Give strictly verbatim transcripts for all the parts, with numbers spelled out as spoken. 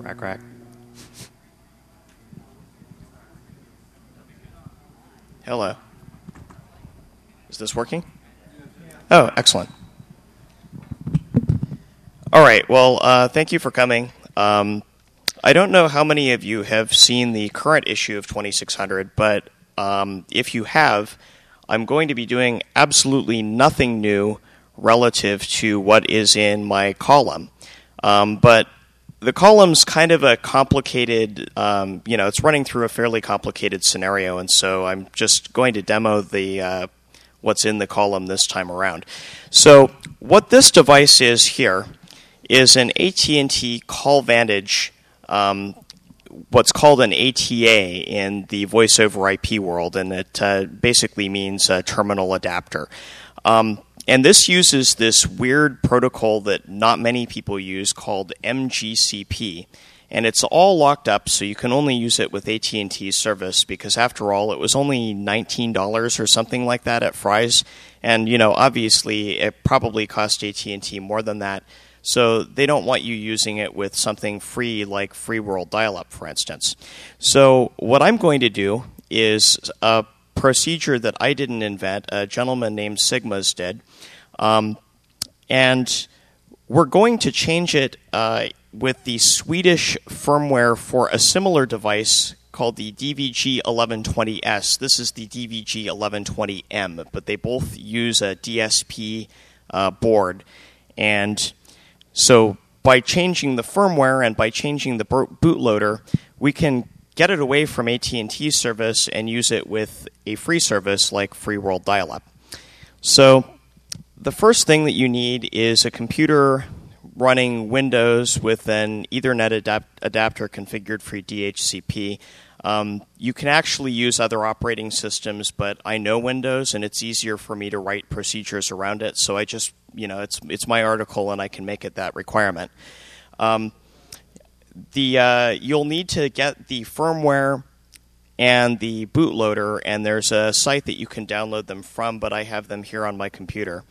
Rack, rack. Hello. Is this working? Oh, excellent. All right. Well, uh, thank you for coming. Um, I don't know how many of you have seen the current issue of twenty-six hundred, but um, if you have, I'm going to be doing absolutely nothing new relative to what is in my column. Um, but the column's kind of a complicated, um, you know, it's running through a fairly complicated scenario, and so I'm just going to demo the uh, what's in the column this time around. So what this device is here is an A T and T CallVantage, um, what's called an A T A in the voice over I P world, and it uh, basically means a terminal adapter. Um, And this uses this weird protocol that not many people use called M G C P. And it's all locked up, so you can only use it with A T and T service because, after all, it was only nineteen dollars or something like that at Fry's. And, you know, obviously it probably cost A T and T more than that. So they don't want you using it with something free like Free World Dial-Up, for instance. So what I'm going to do is a procedure that I didn't invent, a gentleman named Sigmas did. Um, and we're going to change it uh, with the Swedish firmware for a similar device called the D V G eleven twenty S. This is the D V G eleven twenty M, but they both use a D S P uh, board. And so by changing the firmware and by changing the bootloader, we can get it away from A T and T service and use it with a free service like Free World Dial-Up. So the first thing that you need is a computer running Windows with an Ethernet adapt- adapter configured for D H C P. Um, you can actually use other operating systems, but I know Windows, and it's easier for me to write procedures around it. So I just, you know, it's it's my article, and I can make it that requirement. Um, The uh, you'll need to get the firmware and the bootloader, and there's a site that you can download them from, but I have them here on my computer.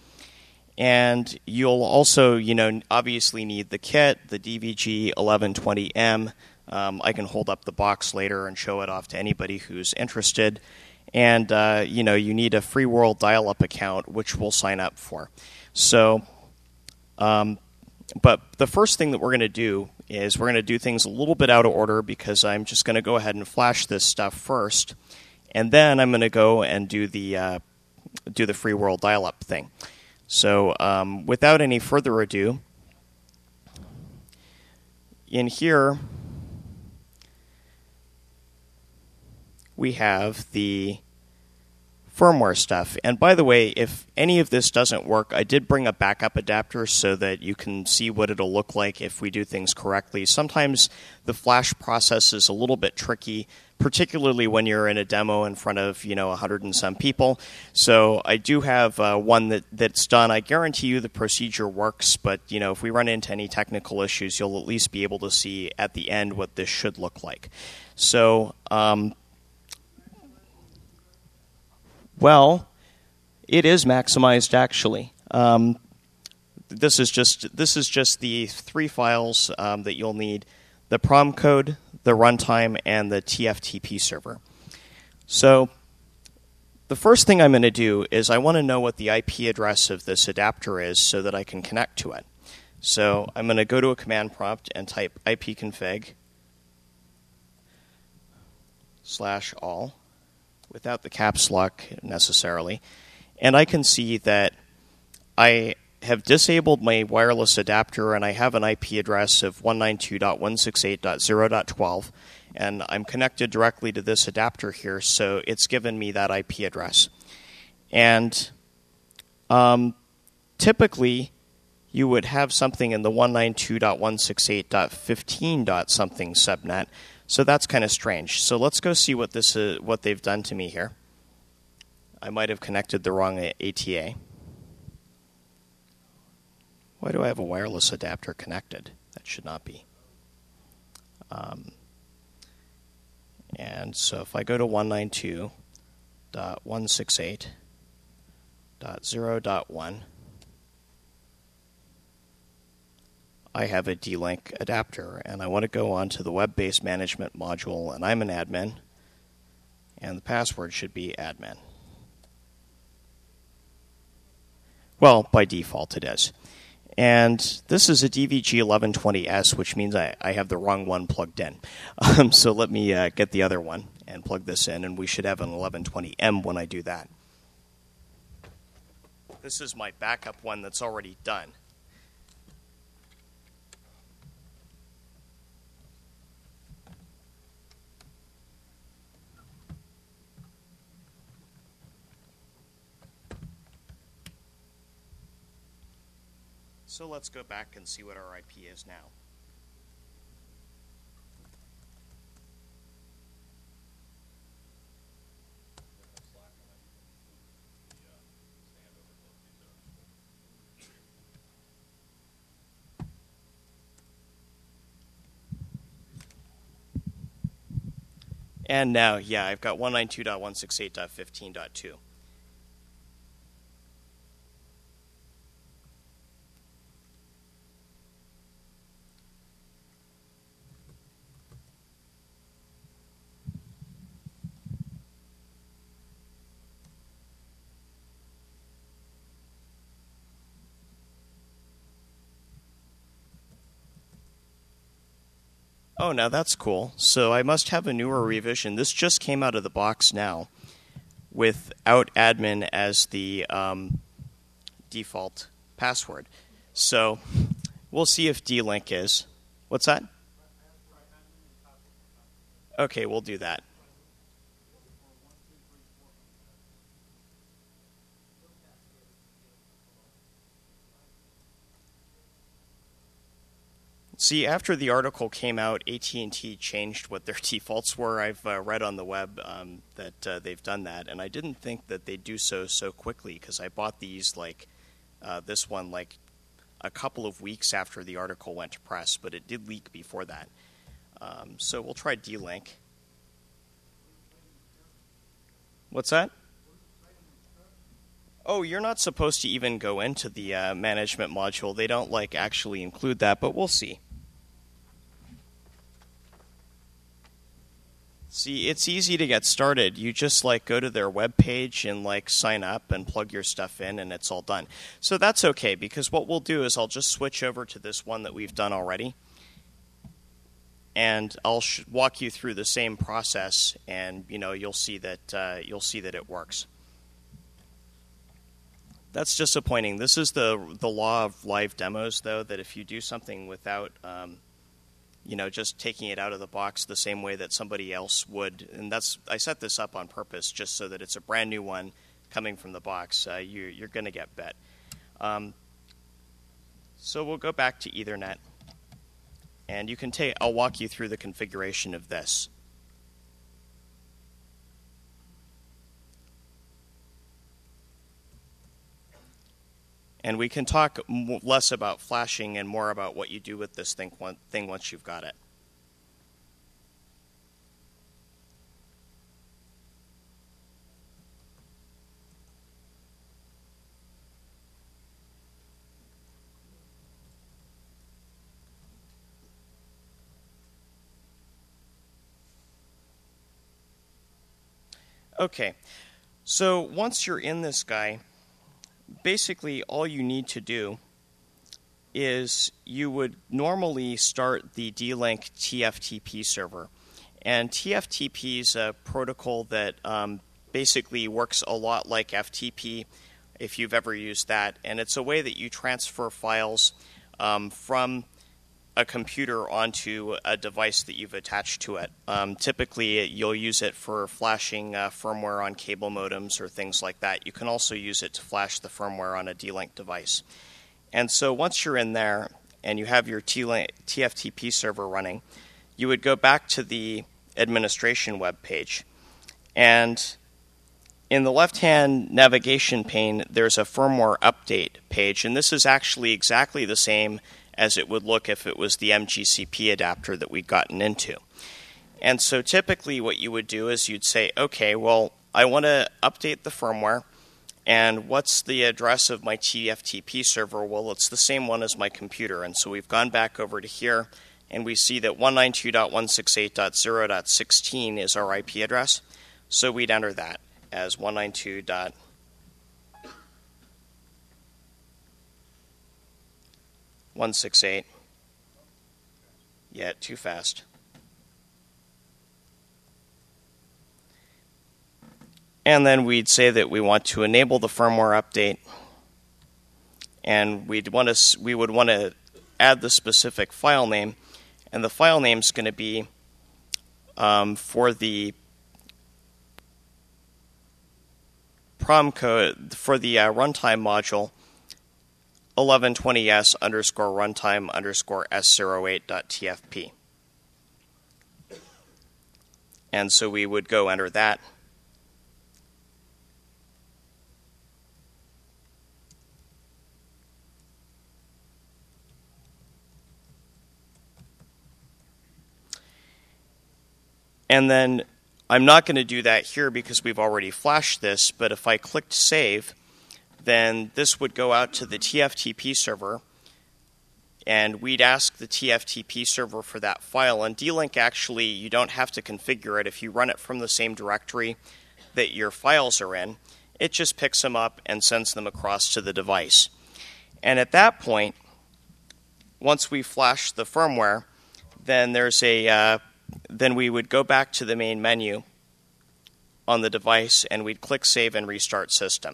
And you'll also, you know, obviously need the kit, the D V G eleven twenty M. Um, I can hold up the box later and show it off to anybody who's interested. And, uh, you know, you need a Free World Dial-Up account, which we'll sign up for. So, um, but the first thing that we're going to do is we're going to do things a little bit out of order because I'm just going to go ahead and flash this stuff first, and then I'm going to go and do the uh, do the Free World Dial-Up thing. So um, without any further ado, in here we have the firmware stuff. And by the way, if any of this doesn't work, I did bring a backup adapter so that you can see what it'll look like if we do things correctly. Sometimes the flash process is a little bit tricky, particularly when you're in a demo in front of, you know, a hundred and some people. So I do have uh, one that, that's done. I guarantee you the procedure works, but, you know, if we run into any technical issues, you'll at least be able to see at the end what this should look like. So, um, Well, it is maximized actually. Um, this is just this is just the three files um, that you'll need: the prom code, the runtime, and the T F T P server. So the first thing I'm going to do is I want to know what the I P address of this adapter is so that I can connect to it. So I'm going to go to a command prompt and type ipconfig slash all, without the caps lock necessarily, and I can see that I have disabled my wireless adapter and I have an I P address of one ninety-two dot one sixty-eight dot zero dot twelve, and I'm connected directly to this adapter here, so it's given me that I P address. And um, typically you would have something in the one ninety-two dot one sixty-eight dot fifteen dot something subnet. So that's kind of strange. So let's go see what this is, what they've done to me here. I might have connected the wrong A T A. Why do I have a wireless adapter connected? That should not be. Um, and so if I go to one ninety-two dot one sixty-eight dot zero dot one, I have a D-Link adapter, and I want to go onto the web-based management module, and I'm an admin, and the password should be admin. Well, by default it is. And this is a D V G eleven twenty S, which means I, I have the wrong one plugged in. Um, so let me uh, get the other one and plug this in, and we should have an eleven twenty M when I do that. This is my backup one that's already done. So let's go back and see what our I P is now. And now, yeah, I've got one ninety-two dot one sixty-eight dot fifteen dot two. Oh, now that's cool. So I must have a newer revision. This just came out of the box now without admin as the um, default password. So we'll see if D-Link is. What's that? Okay, we'll do that. See, after the article came out, A T and T changed what their defaults were. I've uh, read on the web um, that uh, they've done that, and I didn't think that they'd do so so quickly because I bought these, like, uh, this one, like, a couple of weeks after the article went to press, but it did leak before that. Um, so we'll try D-Link. What's that? Oh, you're not supposed to even go into the uh, management module. They don't, like, actually include that, but we'll see. See, it's easy to get started. You just like go to their webpage and like sign up and plug your stuff in and it's all done. So that's okay because what we'll do is I'll just switch over to this one that we've done already. And I'll sh- walk you through the same process and you know you'll see that uh, you'll see that it works. That's disappointing. This is the the law of live demos though, that if you do something without um, you know, just taking it out of the box the same way that somebody else would. And that's I set this up on purpose just so that it's a brand new one coming from the box. Uh, you, you're going to get bet. Um, so we'll go back to Ethernet. And you can take, I'll walk you through the configuration of this. And we can talk less about flashing and more about what you do with this thing, thing once you've got it. Okay, so once you're in this guy, basically all you need to do is you would normally start the D-Link T F T P server. And T F T P is a protocol that um, basically works a lot like F T P, if you've ever used that. And it's a way that you transfer files um, from a computer onto a device that you've attached to it. Um, typically, you'll use it for flashing uh, firmware on cable modems or things like that. You can also use it to flash the firmware on a D-Link device. And so once you're in there and you have your T F T P server running, you would go back to the administration web page. And in the left-hand navigation pane, there's a firmware update page. And this is actually exactly the same as it would look if it was the M G C P adapter that we'd gotten into. And so typically what you would do is you'd say, okay, well, I want to update the firmware, And what's the address of my T F T P server? Well, it's the same one as my computer. And so we've gone back over to here, and we see that one ninety-two dot one sixty-eight dot zero dot sixteen is our I P address. So we'd enter that as one ninety-two dot one sixty-eight. Yeah, too fast. And then we'd say that we want to enable the firmware update, and we'd want to we would want to add the specific file name, and the file name is going to be um, for the prom code for the uh, runtime module eleven twenty S underscore runtime underscore S zero eight dot T F P. And so we would go enter that. And then I'm not going to do that here because we've already flashed this, but if I clicked save, then this would go out to the T F T P server, and we'd ask the T F T P server for that file. And D-Link, actually, you don't have to configure it. If you run it from the same directory that your files are in, it just picks them up and sends them across to the device. And at that point, once we flash the firmware, then there's a uh, then we would go back to the main menu on the device, and we'd click Save and Restart System.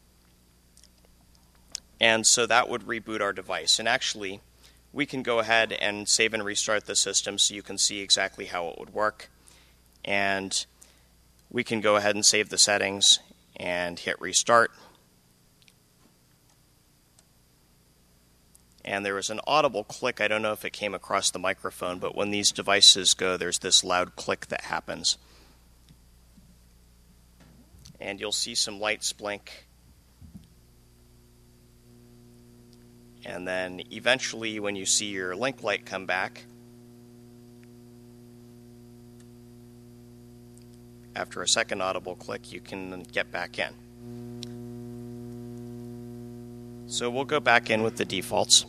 And so that would reboot our device. And actually, we can go ahead and save and restart the system so you can see exactly how it would work. And we can go ahead and save the settings and hit Restart. And there was an audible click. I don't know if it came across the microphone, but when these devices go, there's this loud click that happens. And you'll see some lights blink. And then eventually, when you see your link light come back, after a second audible click, you can get back in. So we'll go back in with the defaults.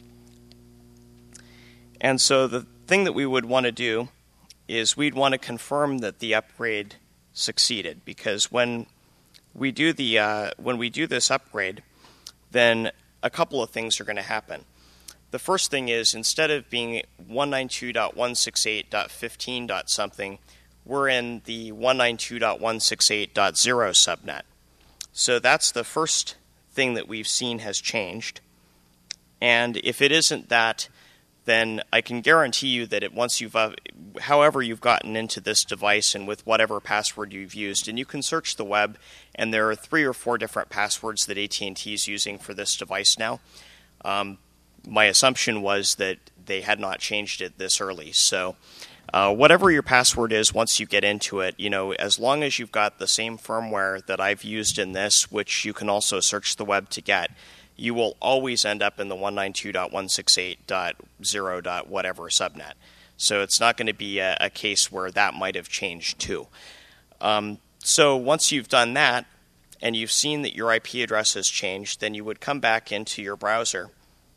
And so the thing that we would want to do is we'd want to confirm that the upgrade succeeded, because when we do the uh, when we do this upgrade, then a couple of things are going to happen. The first thing is, instead of being one ninety-two dot one sixty-eight dot fifteen dot something, we're in the one ninety-two dot one sixty-eight dot zero subnet. So that's the first thing that we've seen has changed. And if it isn't that, then I can guarantee you that it, once you've, uh, however you've gotten into this device and with whatever password you've used, and you can search the web, and there are three or four different passwords that A T and T is using for this device now. Um, my assumption was that they had not changed it this early. So uh, whatever your password is, once you get into it, you know, as long as you've got the same firmware that I've used in this, which you can also search the web to get, you will always end up in the one ninety-two dot one sixty-eight dot zero dot whatever subnet. So it's not going to be a, a case where that might have changed too. Um, so once you've done that, and you've seen that your I P address has changed, then you would come back into your browser,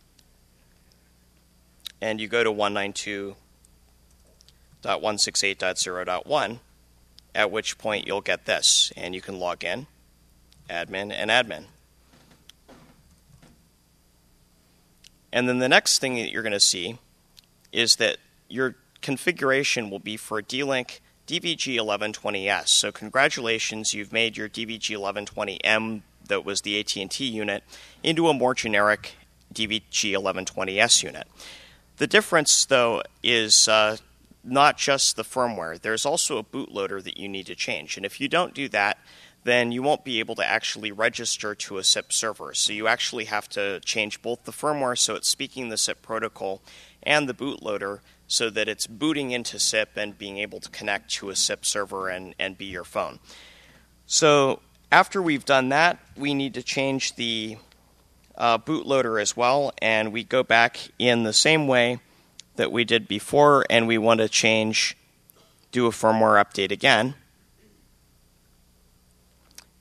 and you go to one ninety-two dot one sixty-eight dot zero dot one, at which point you'll get this, and you can log in, admin, and admin. And then the next thing that you're going to see is that your configuration will be for D-Link D V G eleven twenty S. So congratulations, you've made your D V G eleven twenty M, that was the A T and T unit, into a more generic D V G eleven twenty S unit. The difference, though, is uh, not just the firmware. There's also a bootloader that you need to change. And if you don't do that, then you won't be able to actually register to a S I P server. So you actually have to change both the firmware, so it's speaking the S I P protocol, and the bootloader, so that it's booting into S I P and being able to connect to a S I P server and, and be your phone. So after we've done that, we need to change the uh, bootloader as well, and we go back in the same way that we did before, and we want to change, do a firmware update again.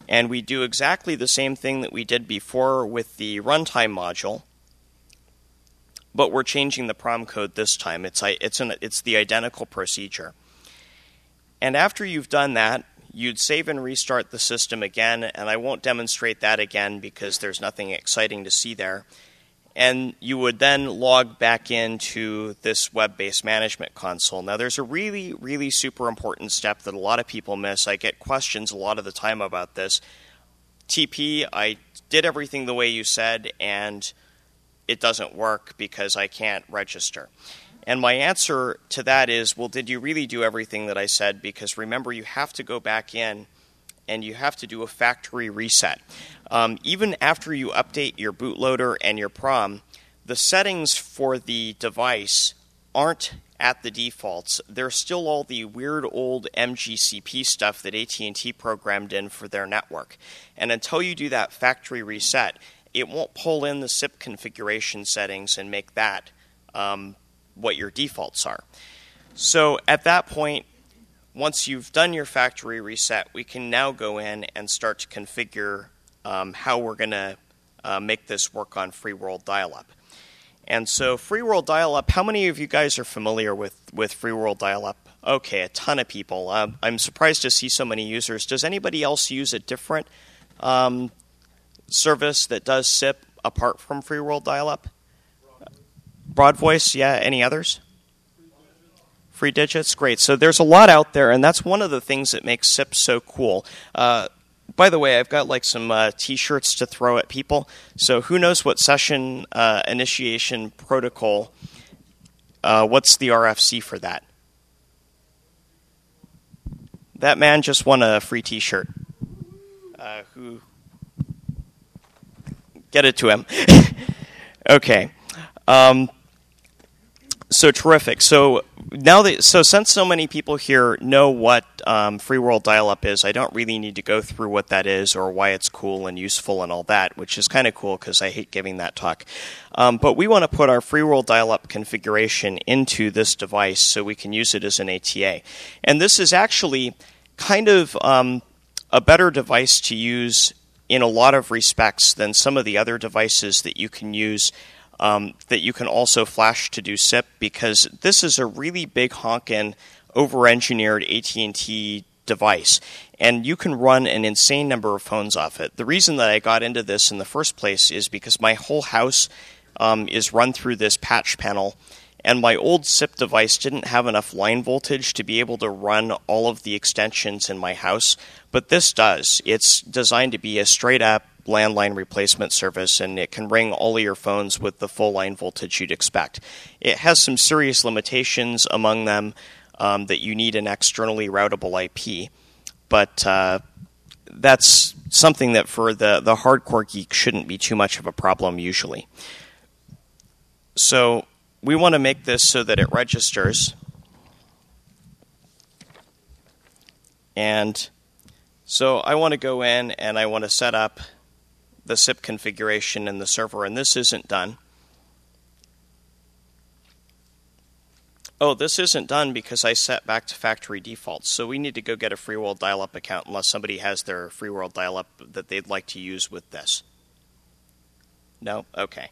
And we do exactly the same thing that we did before with the runtime module, but we're changing the prom code this time. It's, it's, an, it's the identical procedure. And after you've done that, you'd save and restart the system again, and I won't demonstrate that again because there's nothing exciting to see there. And you would then log back into this web-based management console. Now, there's a really, really super important step that a lot of people miss. I get questions a lot of the time about this. T P, I did everything the way you said, and it doesn't work because I can't register. And my answer to that is, well, did you really do everything that I said? Because remember, you have to go back in and you have to do a factory reset. Um, even after you update your bootloader and your prom, the settings for the device aren't at the defaults. There's still all the weird old M G C P stuff that A T and T programmed in for their network. And until you do that factory reset, it won't pull in the S I P configuration settings and make that um, what your defaults are. So at that point, once you've done your factory reset, we can now go in and start to configure um, how we're going to uh, make this work on Free World Dial-Up. And so Free World Dial-Up, how many of you guys are familiar with, with Free World Dial-Up? Okay, a ton of people. Um, I'm surprised to see so many users. Does anybody else use a different um, service that does S I P apart from Free World Dial-Up? Broad Voice, yeah. Any others? Free Digits, great. So there's a lot out there, and that's one of the things that makes S I P so cool. Uh, by the way, I've got like some uh, T-shirts to throw at people. So who knows what session uh, initiation protocol? Uh, what's the R F C for that? That man just won a free T-shirt. Uh, who? Get it to him. Okay. Um, so terrific. So now that so since so many people here know what um, Free World Dial-Up is, I don't really need to go through what that is or why it's cool and useful and all that, which is kind of cool because I hate giving that talk. Um, but we want to put our Free World Dial-Up configuration into this device so we can use it as an A T A. And this is actually kind of um, a better device to use in a lot of respects than some of the other devices that you can use Um, that you can also flash to do S I P, because this is a really big honkin' over-engineered A T and T device, and you can run an insane number of phones off it. The reason that I got into this in the first place is because my whole house um, is run through this patch panel, and my old S I P device didn't have enough line voltage to be able to run all of the extensions in my house, but this does. It's designed to be a straight-up landline replacement service, and it can ring all of your phones with the full line voltage you'd expect. It has some serious limitations, among them um, that you need an externally routable I P, but uh, that's something that for the, the hardcore geek shouldn't be too much of a problem usually. So we want to make this so that it registers, and so I want to go in and I want to set up the S I P configuration in the server, and this isn't done. Oh, this isn't done because I set back to factory defaults, so we need to go get a Free World Dial-Up account unless somebody has their Free World Dial-Up that they'd like to use with this. No? Okay.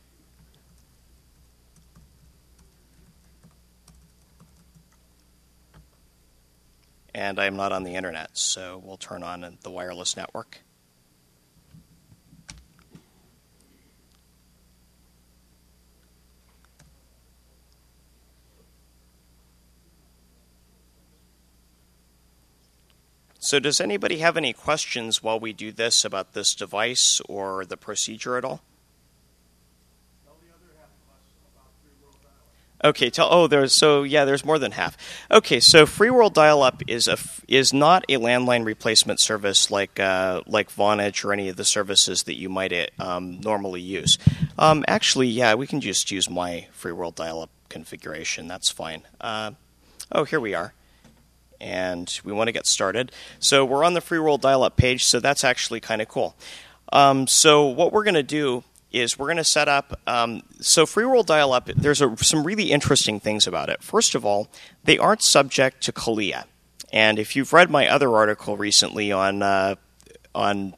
And I'm not on the internet, so we'll turn on the wireless network. So does anybody have any questions while we do this about this device or the procedure at all? Tell the other half of us about Free World Dial-Up. Okay, tell, oh, there's, so yeah, there's more than half. Okay, so Free World Dial-Up is a, is not a landline replacement service like uh, like Vonage or any of the services that you might um, normally use. Um, actually, yeah, we can just use my Free World Dial-Up configuration. That's fine. Uh, oh, here we are. And we want to get started. So we're on the Free World Dial-Up page, so that's actually kind of cool. Um, so what we're going to do is we're going to set up, um, so Free World Dial-Up, there's a, some really interesting things about it. First of all, they aren't subject to CALIA. And if you've read my other article recently on uh, on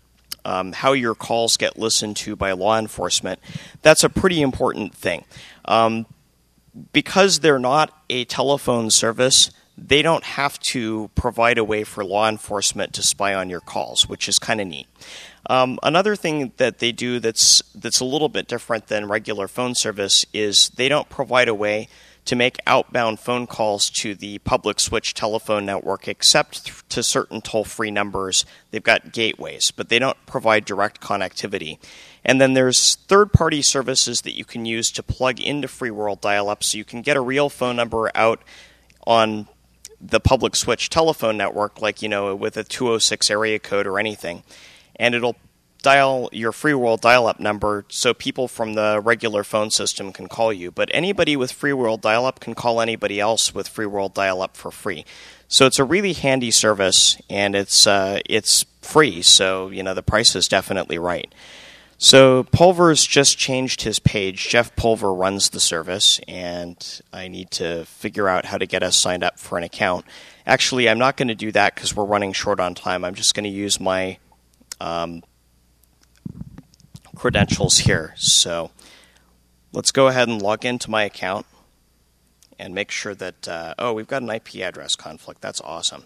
um, how your calls get listened to by law enforcement, that's a pretty important thing. Um, because they're not a telephone service, they don't have to provide a way for law enforcement to spy on your calls, which is kind of neat. Um, another thing that they do that's that's a little bit different than regular phone service is they don't provide a way to make outbound phone calls to the public switch telephone network except th- to certain toll-free numbers. They've got gateways, but they don't provide direct connectivity. And then there's third-party services that you can use to plug into Free World Dial-Up, so you can get a real phone number out on the public switch telephone network, like, you know, with a two oh six area code or anything, and it'll dial your Free World Dial-Up number so people from the regular phone system can call you. But anybody with Free World Dial-Up can call anybody else with Free World Dial-Up for free. So it's a really handy service, and it's uh, it's free, so, you know, the price is definitely right. So Pulver's just changed his page. Jeff Pulver runs the service, and I need to figure out how to get us signed up for an account. Actually, I'm not going to do that because we're running short on time. I'm just going to use my um, credentials here. So let's go ahead and log into my account and make sure that, uh, oh, we've got an I P address conflict. That's awesome.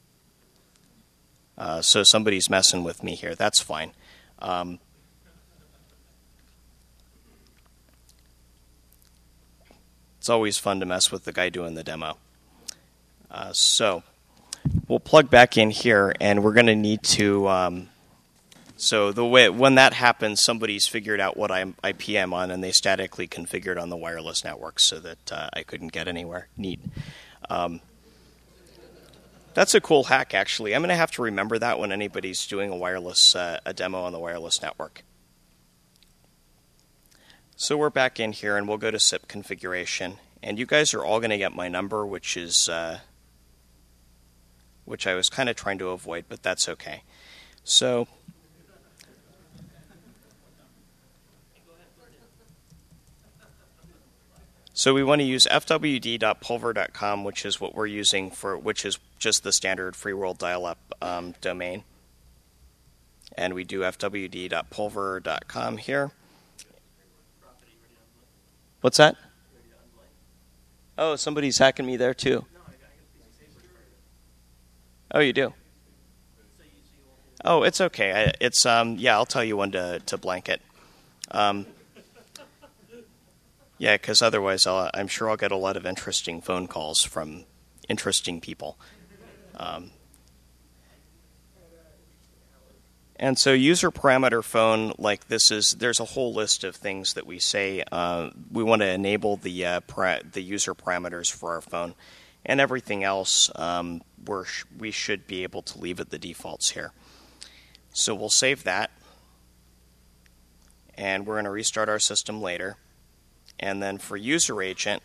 Uh, so somebody's messing with me here. That's fine. Um, It's always fun to mess with the guy doing the demo. Uh, so we'll plug back in here, and we're going to need to. Um, so the way when that happens, somebody's figured out what I P I'm on, and they statically configured on the wireless network so that uh, I couldn't get anywhere. Neat. Um, that's a cool hack, actually. I'm going to have to remember that when anybody's doing a wireless uh, a demo on the wireless network. So we're back in here, and we'll go to S I P configuration. And you guys are all going to get my number, which is uh, which I was kind of trying to avoid, but that's okay. So so we want to use f w d dot pulver dot com, which is what we're using for, which is just the standard Free World Dial-Up um, domain. And we do f w d dot pulver dot com here. What's that? Oh, somebody's hacking me there too. Oh, you do? Oh, it's okay. I, it's um, yeah. I'll tell you when to to blank it. Um, yeah, because otherwise, I'll, I'm sure I'll get a lot of interesting phone calls from interesting people. Um, And so user parameter phone, like this is, there's a whole list of things that we say. Uh, we want to enable the uh, para- the user parameters for our phone. And everything else, um, we're sh- we should be able to leave at the defaults here. So we'll save that. And we're going to restart our system later. And then for user agent,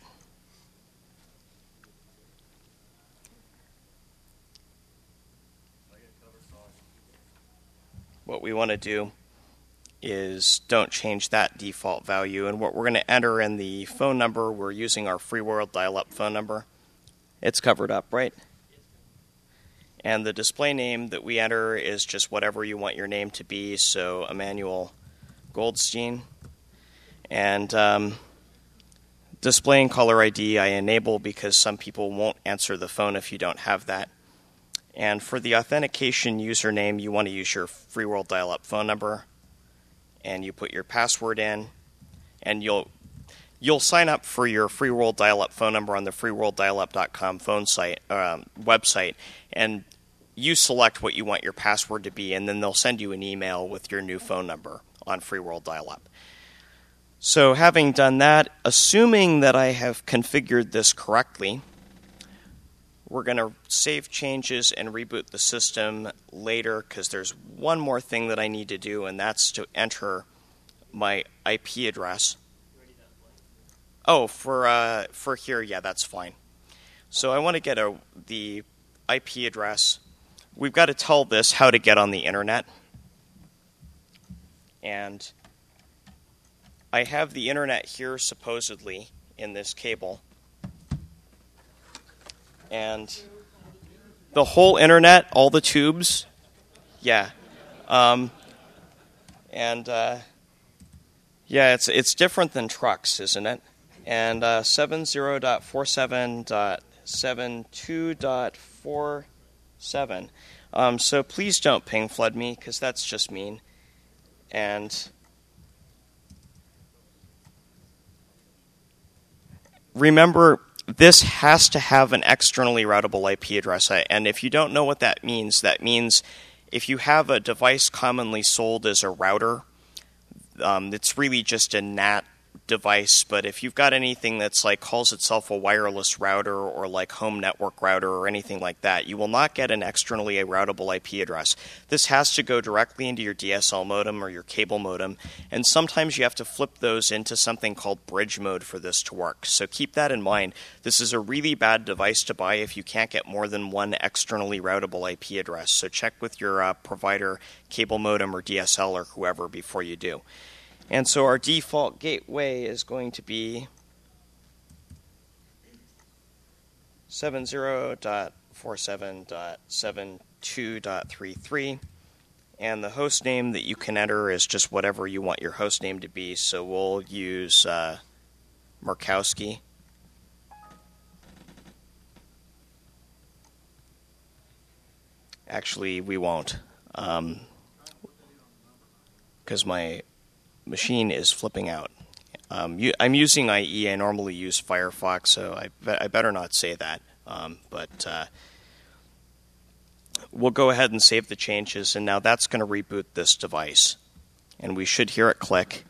what we want to do is don't change that default value. And what we're going to enter in the phone number, we're using our Free World Dial-Up phone number. It's covered up, right? And the display name that we enter is just whatever you want your name to be, so Emmanuel Goldstein. And um, display and caller I D I enable because some people won't answer the phone if you don't have that. And for the authentication username, you want to use your Free World Dial-Up phone number, and you put your password in, and you'll you'll sign up for your Free World Dial-Up phone number on the free world dial up dot com phone site um, website, and you select what you want your password to be, and then they'll send you an email with your new phone number on Free World Dial-Up. So having done that, assuming that I have configured this correctly, we're going to save changes and reboot the system later because there's one more thing that I need to do, and that's to enter my I P address. Oh, for uh, for here, yeah, that's fine. So I want to get a the I P address. We've got to tell this how to get on the internet. And I have the internet here supposedly in this cable. And the whole internet, all the tubes, yeah. Um, And uh, yeah, it's it's different than trucks, isn't it? And uh, seventy dot forty-seven dot seventy-two dot forty-seven. Um, so please don't ping flood me, because that's just mean. And remember, this has to have an externally routable I P address. And if you don't know what that means, that means if you have a device commonly sold as a router, um, it's really just a N A T device. But if you've got anything that's like calls itself a wireless router or like home network router or anything like that, you will not get an externally routable I P address. This has to go directly into your D S L modem or your cable modem, and sometimes you have to flip those into something called bridge mode for this to work. So keep that in mind. This is a really bad device to buy if you can't get more than one externally routable I P address. So check with your uh, provider, cable modem, or D S L or whoever before you do. And so our default gateway is going to be seventy dot forty-seven dot seventy-two dot thirty-three, and the host name that you can enter is just whatever you want your host name to be. So we'll use uh, Murkowski. Actually, we won't, because um, my machine is flipping out. Um, you, I'm using I E. I normally use Firefox, so I, be, I better not say that. Um, but uh, we'll go ahead and save the changes, and now that's going to reboot this device. And we should hear it click.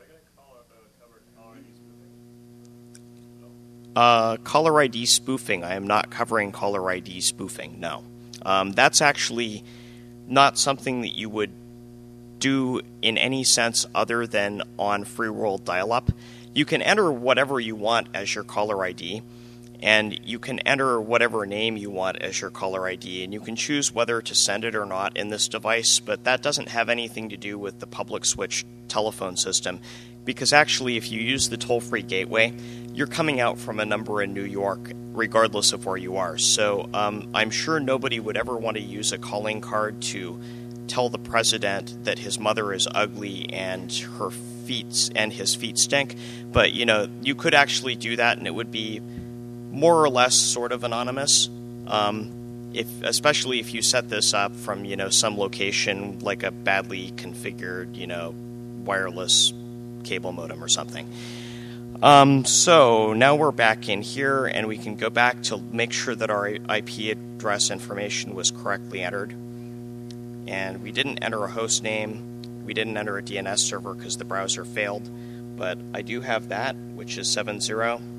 Uh, caller I D spoofing. I am not covering caller I D spoofing, no. Um, that's actually not something that you would do in any sense other than on free world dial-up. You can enter whatever you want as your caller I D, and you can enter whatever name you want as your caller I D, and you can choose whether to send it or not in this device, but that doesn't have anything to do with the public switch telephone system, because actually if you use the toll-free gateway, you're coming out from a number in New York regardless of where you are. So um, I'm sure nobody would ever want to use a calling card to tell the president that his mother is ugly and her feet and his feet stink. But, you know, you could actually do that and it would be more or less sort of anonymous. Um, if, especially if you set this up from, you know, some location like a badly configured, you know, wireless cable modem or something. Um, so now we're back in here and we can go back to make sure that our I P address information was correctly entered. And we didn't enter a host name, we didn't enter a D N S server because the browser failed, but I do have that, which is seventy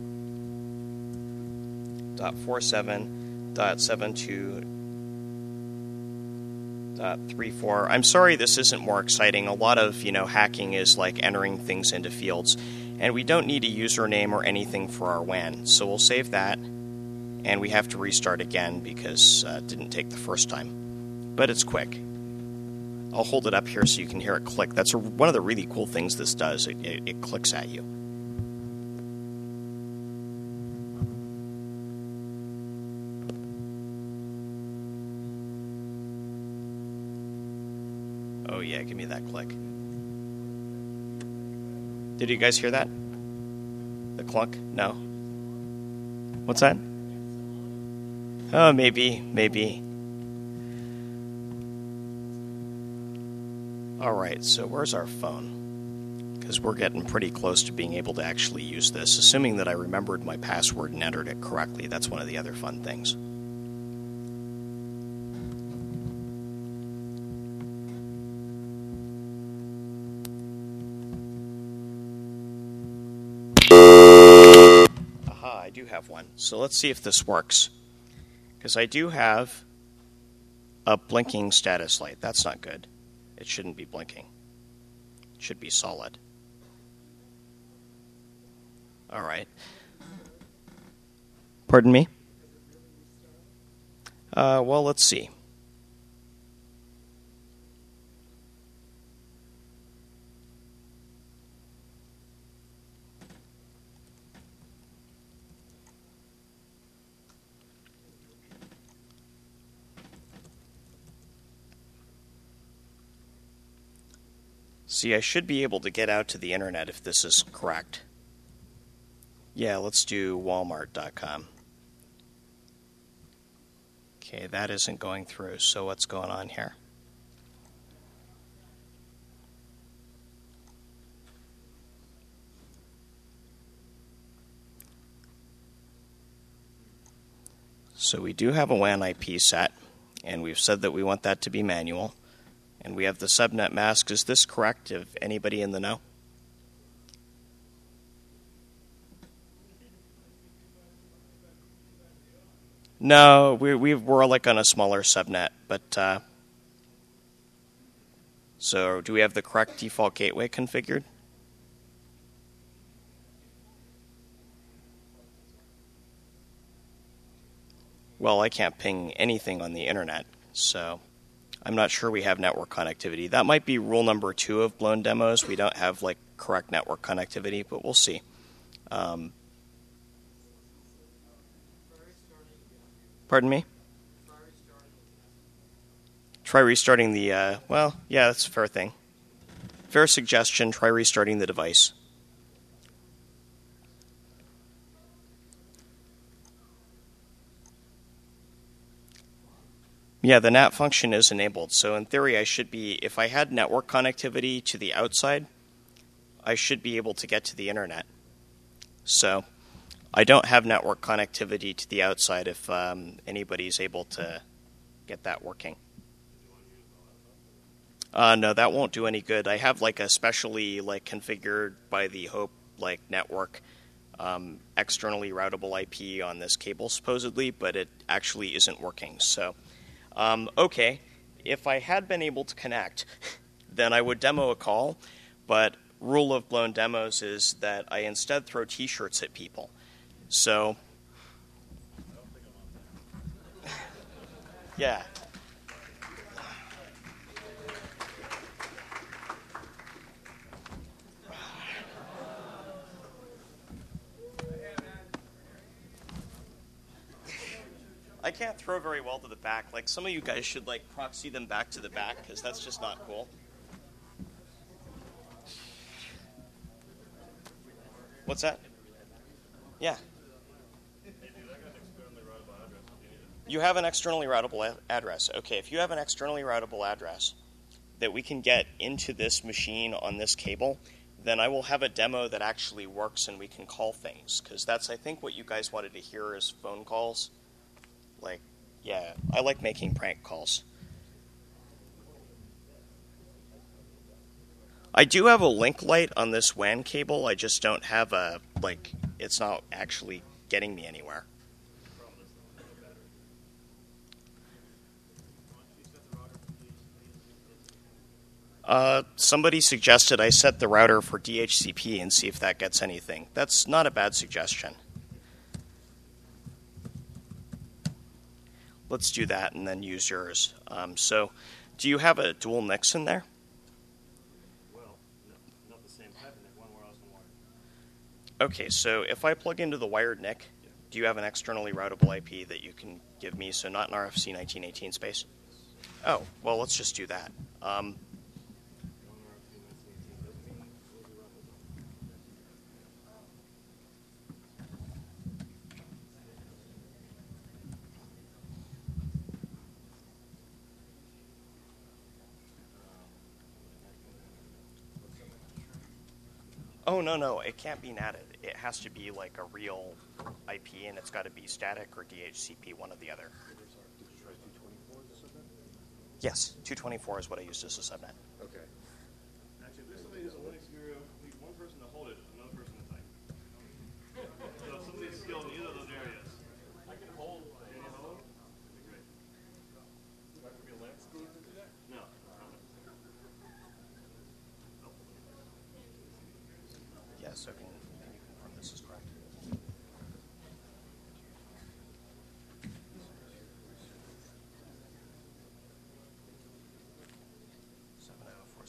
dot forty-seven dot seventy-two dot thirty-four. I'm sorry this isn't more exciting. A lot of, you know, hacking is like entering things into fields, and we don't need a username or anything for our W A N, so we'll save that, and we have to restart again because uh, it didn't take the first time, but it's quick. I'll hold it up here so you can hear it click. That's a, one of the really cool things this does. It, it, it clicks at you. Oh yeah, give me that click. Did you guys hear that? The clunk? No. What's that? Oh, maybe, maybe. Alright, so where's our phone? Because we're getting pretty close to being able to actually use this, assuming that I remembered my password and entered it correctly. That's one of the other fun things. Aha, I do have one. So let's see if this works. Because I do have a blinking status light. That's not good. It shouldn't be blinking. It should be solid. All right. Pardon me? Uh, well, let's see. See, I should be able to get out to the internet if this is correct. Yeah, let's do walmart dot com. Okay, that isn't going through, so what's going on here? So we do have a W A N I P set, and we've said that we want that to be manual. And we have the subnet mask. Is this correct? If anybody in the know? No, we we we're like on a smaller subnet, but uh, so do we have the correct default gateway configured? Well, I can't ping anything on the internet, so I'm not sure we have network connectivity. That might be rule number two of blown demos. We don't have like correct network connectivity, but we'll see. Um, pardon me? Try restarting the, uh, well, yeah, that's a fair thing. Fair suggestion, try restarting the device. Yeah, the N A T function is enabled, so in theory I should be, if I had network connectivity to the outside, I should be able to get to the internet. So I don't have network connectivity to the outside if um, anybody's able to get that working. Uh, no, that won't do any good. I have like a specially like configured by the Hope like network um, externally routable I P on this cable supposedly, but it actually isn't working. So, um, okay, if I had been able to connect, then I would demo a call. But rule of blown demos is that I instead throw T-shirts at people. So, yeah. I can't throw very well to the back. Like, some of you guys should, like, proxy them back to the back, because that's just not cool. What's that? Yeah. You have an externally routable address. Okay, if you have an externally routable address that we can get into this machine on this cable, then I will have a demo that actually works and we can call things. Because that's, I think, what you guys wanted to hear is phone calls. Like, yeah, I like making prank calls. I do have a link light on this W A N cable. I just don't have a, like, it's not actually getting me anywhere. Uh, somebody suggested I set the router for D H C P and see if that gets anything. That's not a bad suggestion. Let's do that and then use yours. Um, so, do you have a dual N I C in there? Well, no, not the same type, and one where I was wired. Okay, so if I plug into the wired N I C, yeah. Do you have an externally routable I P that you can give me? So not an R F C nineteen eighteen space? Oh, well, let's just do that. Um, Oh, no, no, it can't be natted. It has to be like a real I P, and it's got to be static or D H C P, one or the other. Did you try two twenty-four as a subnet? Yes, two twenty-four is what I used as a subnet. Okay. Actually, if there's somebody who's a Linux guru, we need one person to hold it, another person to type. So if somebody's skilled in either of those areas. I can hold. Can you hold? That'd be great. Do I have to be a Linux guru to do that? No. Yeah, so can, can you confirm this is correct? seven oh four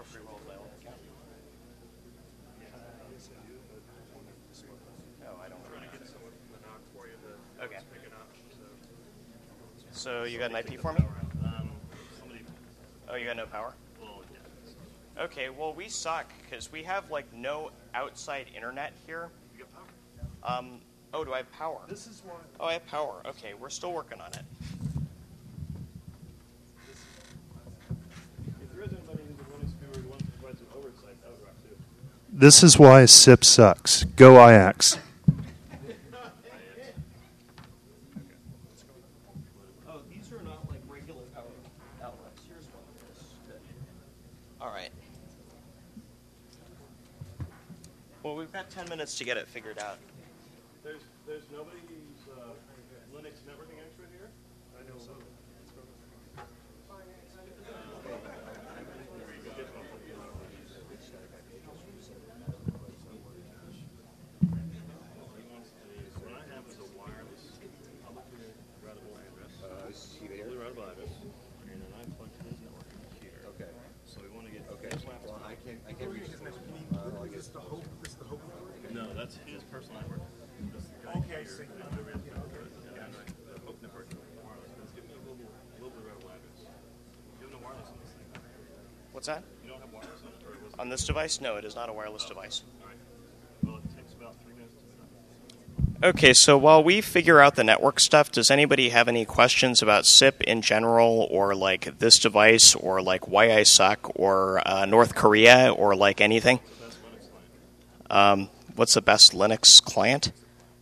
a free roll dial-up account? Oh, I don't. I'm trying to get someone from the N O C for you to okay. Pick it up. So, so you got an I P for me? Um, somebody. Oh, you got no power? Well, yeah. Okay, well, we suck because we have like no outside internet here. You got power? Um, oh, do I have power? This is why. Oh, I have power. Okay, we're still working on it. If there is anybody who's a Linux viewer who wants to provide some oversight, that would rock too. This is why S I P sucks. Go I A X. Oh, these are not like regular power outlets. Here's one of this. All right. Well, we've got ten minutes to get it figured out. There's there's nobody who's uh, Linux networking expert here? I know so. What I have is a wireless publicly routable address. Uh, publicly routable address. And then I plug to his network here. Okay. So we want to get okay. His laptop. Well, I can't I can't reach his network. Uh, is this the Hope? This the Hope network? No, that's his personal network. Okay, I see. The Hope network wireless. Let's give me a global global routable address. You have no wireless on this thing. What's that? You don't have wireless on it, or was it? On this device? No, it is not a wireless Oh, device. all right. Well, it takes about three minutes to set up. Okay, so while we figure out the network stuff, does anybody have any questions about S I P in general, or like this device, or like why I suck, or uh, North Korea, or like anything? Um, what's the best Linux client?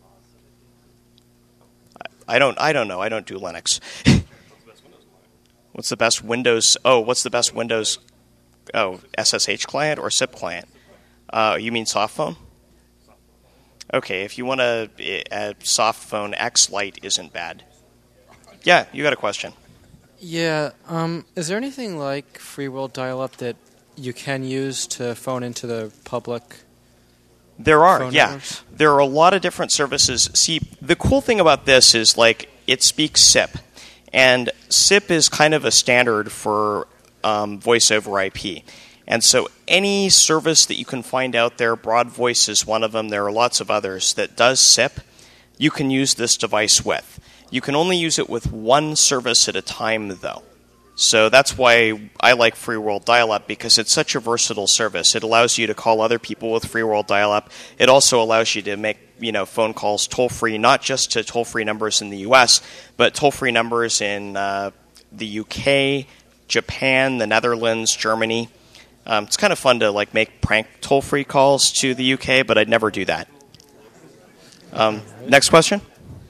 I don't. I don't know. I don't do Linux. What's the best Windows? Oh, what's the best Windows? Oh, S S H client or S I P client? Uh, you mean softphone? Okay, if you want a, a softphone, X Lite isn't bad. Yeah, you got a question. Yeah, um, is there anything like Free World Dial-Up that you can use to phone into the public? There are, phone yeah. networks? There are a lot of different services. See, the cool thing about this is, like, it speaks S I P. And S I P is kind of a standard for um, voice over I P. And so any service that you can find out there, BroadVoice is one of them, there are lots of others, that does S I P, you can use this device with. You can only use it with one service at a time, though. So that's why I like Free World Dial-Up, because it's such a versatile service. It allows you to call other people with Free World Dial-Up. It also allows you to make, you know, phone calls toll-free, not just to toll-free numbers in the U S, but toll-free numbers in uh, the U K, Japan, the Netherlands, Germany. Um, it's kind of fun to like make prank toll-free calls to the U K, but I'd never do that. Um, next question?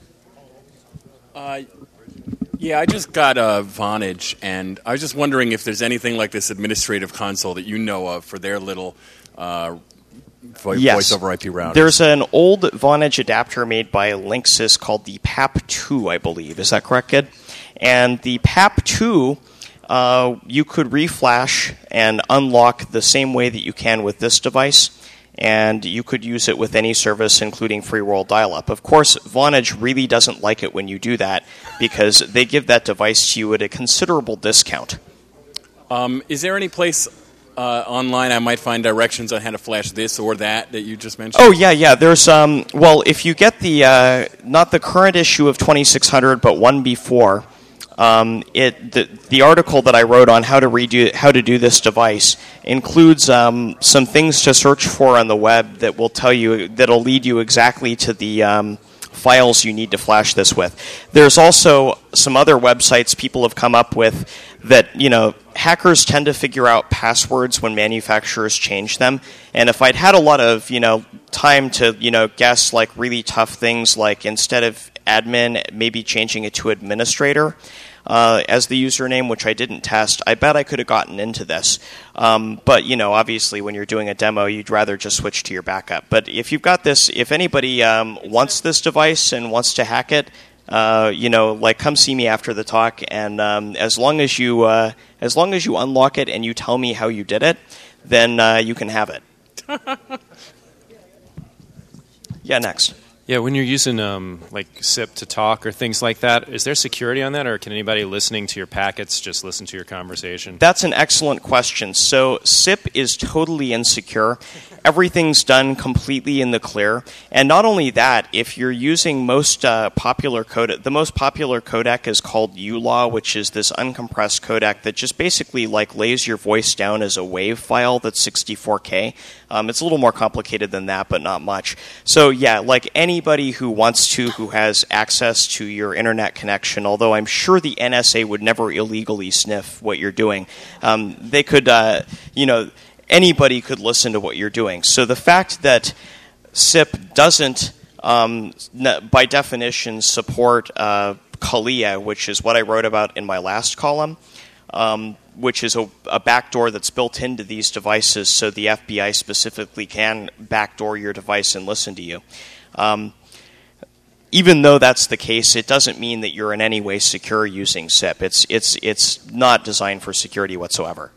Uh, yeah, I just got a Vonage, and I was just wondering if there's anything like this administrative console that you know of for their little uh, vo- Yes. voice over I P routers. There's an old Vonage adapter made by Linksys called the P A P two, I believe. Is that correct, Kid? And the P A P two, uh, you could reflash and unlock the same way that you can with this device, and you could use it with any service, including Free World Dial-Up. Of course, Vonage really doesn't like it when you do that, because they give that device to you at a considerable discount. Um, is there any place uh, online I might find directions on how to flash this or that that you just mentioned? Oh, yeah, yeah. There's, um, well, if you get the, uh, not the current issue of twenty-six hundred, but one before, um, it the, the article that I wrote on how to redo, how to do this device includes um, some things to search for on the web that will tell you, that'll lead you exactly to the um, files you need to flash this with. There's also some other websites people have come up with that, you know, hackers tend to figure out passwords when manufacturers change them. And if I'd had a lot of, you know, time to, you know, guess like really tough things, like instead of admin, maybe changing it to administrator uh, as the username, which I didn't test, I bet I could have gotten into this. Um, but, you know, obviously when you're doing a demo, you'd rather just switch to your backup. But if you've got this, if anybody um, wants this device and wants to hack it, Uh, you know, like come see me after the talk, and um, as long as you uh, as long as you unlock it and you tell me how you did it, then uh, you can have it. Yeah, next. Yeah, when you're using um, like S I P to talk or things like that, is there security on that, or can anybody listening to your packets just listen to your conversation? That's an excellent question. So S I P is totally insecure. Everything's done completely in the clear. And not only that, if you're using most uh, popular codec, the most popular codec is called U L A W, which is this uncompressed codec that just basically like lays your voice down as a WAV file that's sixty-four K. Um, it's a little more complicated than that, but not much. So yeah, like anybody who wants to, who has access to your internet connection, although I'm sure the N S A would never illegally sniff what you're doing, um, they could, uh, you know, anybody could listen to what you're doing. So the fact that S I P doesn't, um, by definition, support uh, CALIA, which is what I wrote about in my last column, um, which is a, a backdoor that's built into these devices so the F B I specifically can backdoor your device and listen to you. Um, even though that's the case, it doesn't mean that you're in any way secure using S I P. It's, it's, it's not designed for security whatsoever.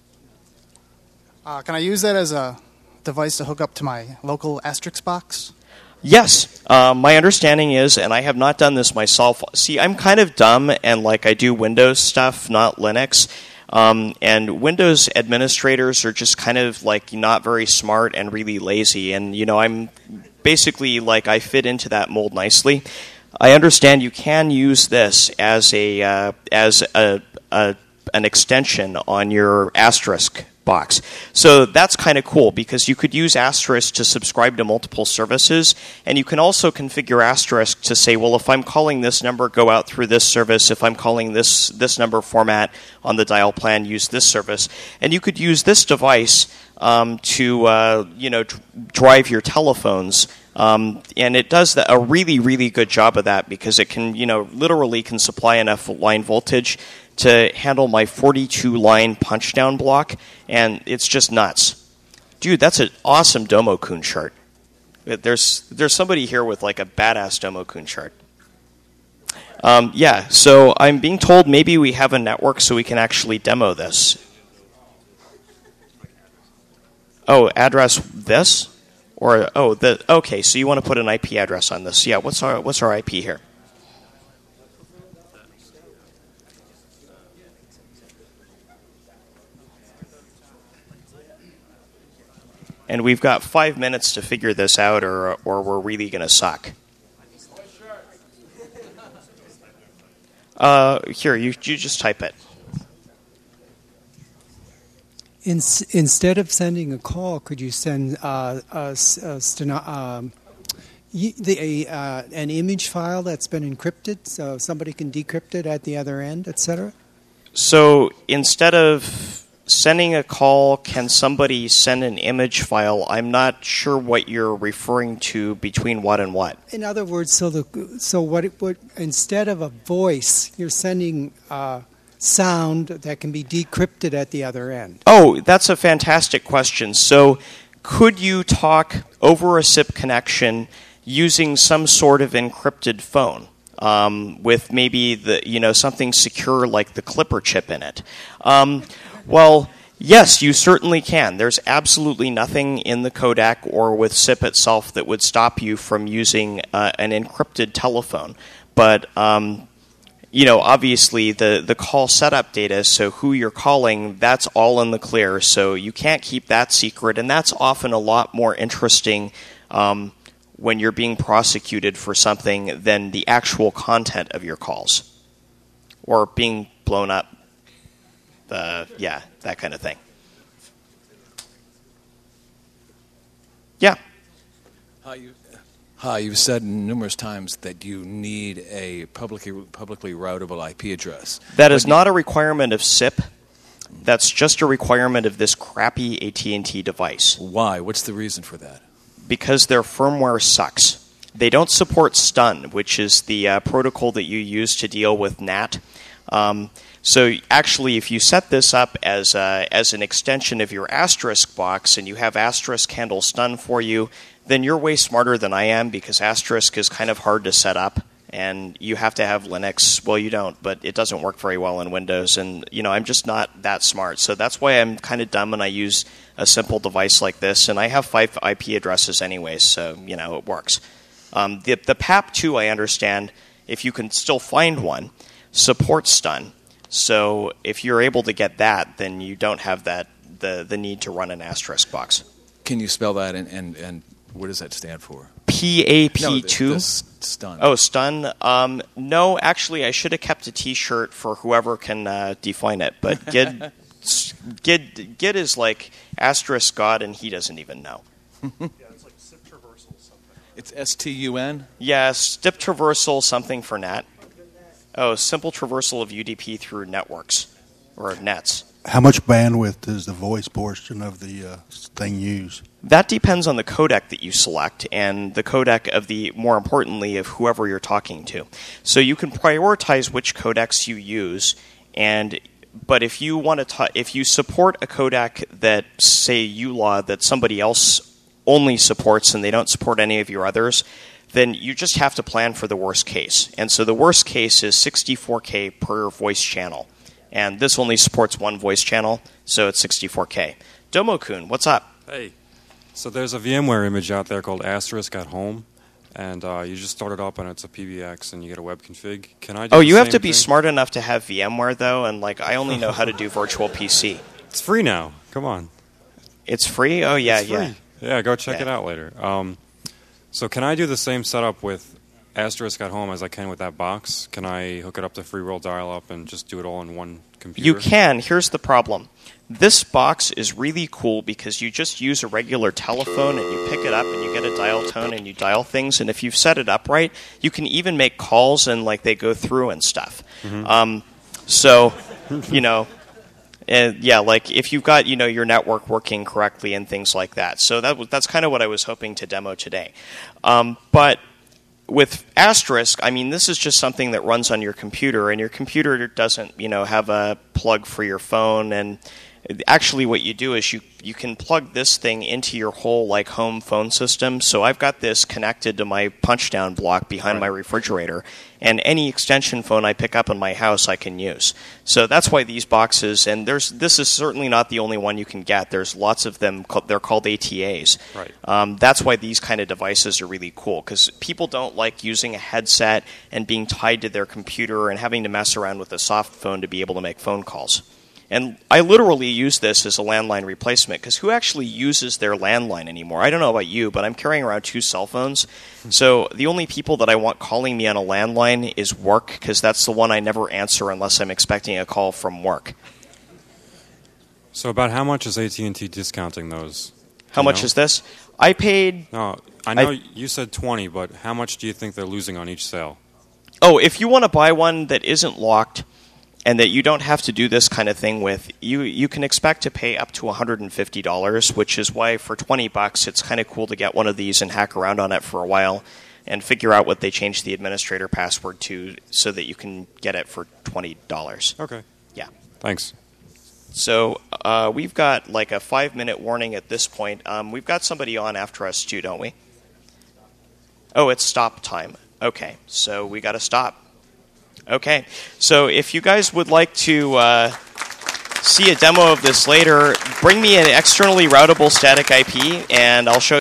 Uh, can I use that as a device to hook up to my local Asterisk box? Yes. Um, my understanding is, and I have not done this myself, see, I'm kind of dumb and like I do Windows stuff, not Linux. Um, and Windows administrators are just kind of like not very smart and really lazy. And, you know, I'm basically like I fit into that mold nicely. I understand you can use this as a uh, as a, a an extension on your Asterisk box. So that's kind of cool because you could use Asterisk to subscribe to multiple services, and you can also configure Asterisk to say, well, if I'm calling this number, go out through this service. If I'm calling this this number format on the dial plan, use this service. And you could use this device um, to uh, you know d- drive your telephones. Um, and it does a really, really good job of that because it can, you know, literally can supply enough line voltage to handle my forty-two line punch-down block, and it's just nuts. Dude, that's an awesome Domo-kun chart. There's there's somebody here with like a badass Domo-kun chart. Um, yeah, so I'm being told maybe we have a network so we can actually demo this. Oh, address this? Or, oh, the okay, so you want to put an I P address on this. Yeah, what's our what's our I P here? And we've got five minutes to figure this out, or or we're really going to suck. Uh, here, you you just type it. In, instead of sending a call, could you send uh, a, a steno, um, the, a, uh, an image file that's been encrypted so somebody can decrypt it at the other end, et cetera? So instead of sending a call, can somebody send an image file? I'm not sure what you're referring to between what and what. In other words, so the so what it would instead of a voice, you're sending uh, sound that can be decrypted at the other end. Oh, that's a fantastic question. So could you talk over a S I P connection using some sort of encrypted phone? Um, with maybe the you know something secure like the Clipper chip in it. Um, well, yes, you certainly can. There's absolutely nothing in the codec or with S I P itself that would stop you from using uh, an encrypted telephone. But um, you know, obviously the the call setup data, so who you're calling, that's all in the clear. So you can't keep that secret, and that's often a lot more interesting. Um, when you're being prosecuted for something than the actual content of your calls or being blown up, uh, yeah, that kind of thing. Yeah. Hi, you, hi, you've said numerous times that you need a publicly publicly routable I P address. That is not a requirement of S I P. That's just a requirement of this crappy A T and T device. Why? What's the reason for that? Because their firmware sucks. They don't support stun, which is the uh, protocol that you use to deal with N A T. Um, so actually, if you set this up as a, as an extension of your Asterisk box and you have Asterisk handle stun for you, then you're way smarter than I am because Asterisk is kind of hard to set up. And you have to have Linux. Well, you don't, but it doesn't work very well in Windows. And, you know, I'm just not that smart. So that's why I'm kind of dumb and I use a simple device like this. And I have five I P addresses anyways, so, you know, it works. Um, the, the P A P two, I understand, if you can still find one, supports stun. So if you're able to get that, then you don't have that the, the need to run an asterisk box. Can you spell that, and, and, and what does that stand for? P A P two? No, the, the stun. Oh, stun. Um, no, actually, I should have kept a T-shirt for whoever can uh, define it. But Gid, Gid, Gid is like asterisk God, and he doesn't even know. Yeah, it's like S I P traversal something. It's S T U N? Yeah, stip traversal something for N A T. Oh, simple traversal of U D P through networks or nets. How much bandwidth does the voice portion of the uh, thing use? That depends on the codec that you select and the codec of the, more importantly, of whoever you're talking to. So you can prioritize which codecs you use, and but if you want to, ta- if you support a codec that, say, U L A that somebody else only supports and they don't support any of your others, then you just have to plan for the worst case. And so the worst case is sixty-four K per voice channel. And this only supports one voice channel, so it's sixty-four K. Domo-kun, what's up? Hey. So there's a VMware image out there called Asterisk at Home, and uh, you just start it up and it's a P B X and you get a web config. Can I do Oh, the you have same to be thing? smart enough to have VMware, though, and like I only know how to do virtual P C. It's free now. Come on. It's free? Oh, yeah, It's free. yeah. Yeah, go check Yeah. it out later. Um, so can I do the same setup with Asterisk at Home as I can with that box? Can I hook it up to FreeWorld dial-up and just do it all in one computer? You can. Here's the problem. This box is really cool because you just use a regular telephone and you pick it up and you get a dial tone and you dial things. And if you've set it up right, you can even make calls and like they go through and stuff. Mhm. Um, so, you know, uh, yeah, like if you've got you know your network working correctly and things like that. So that was, that's kind of what I was hoping to demo today. Um, but with Asterisk, I mean, this is just something that runs on your computer, and your computer doesn't, you know, have a plug for your phone. And actually, what you do is you you can plug this thing into your whole like home phone system. So I've got this connected to my punch-down block behind my refrigerator, and any extension phone I pick up in my house I can use. So that's why these boxes, and there's this is certainly not the only one you can get. There's lots of them. They're called A T As. Right. Um, that's why these kind of devices are really cool, because people don't like using a headset and being tied to their computer and having to mess around with a soft phone to be able to make phone calls. And I literally use this as a landline replacement, because who actually uses their landline anymore? I don't know about you, but I'm carrying around two cell phones. So the only people that I want calling me on a landline is work, because that's the one I never answer unless I'm expecting a call from work. So about how much is A T and T discounting those? How Do you much know? is this? I paid... No, I know I- you said twenty, but how much do you think they're losing on each sale? Oh, if you want to buy one that isn't locked and that you don't have to do this kind of thing with, you you can expect to pay up to one hundred fifty dollars, which is why for twenty bucks it's kind of cool to get one of these and hack around on it for a while and figure out what they changed the administrator password to so that you can get it for twenty dollars. Okay. Yeah. Thanks. So uh, we've got like a five-minute warning at this point. Um, we've got somebody on after us too, don't we? Oh, it's stop time. Okay, so we got to stop. Okay, so if you guys would like to uh, see a demo of this later, bring me an externally routable static I P, and I'll show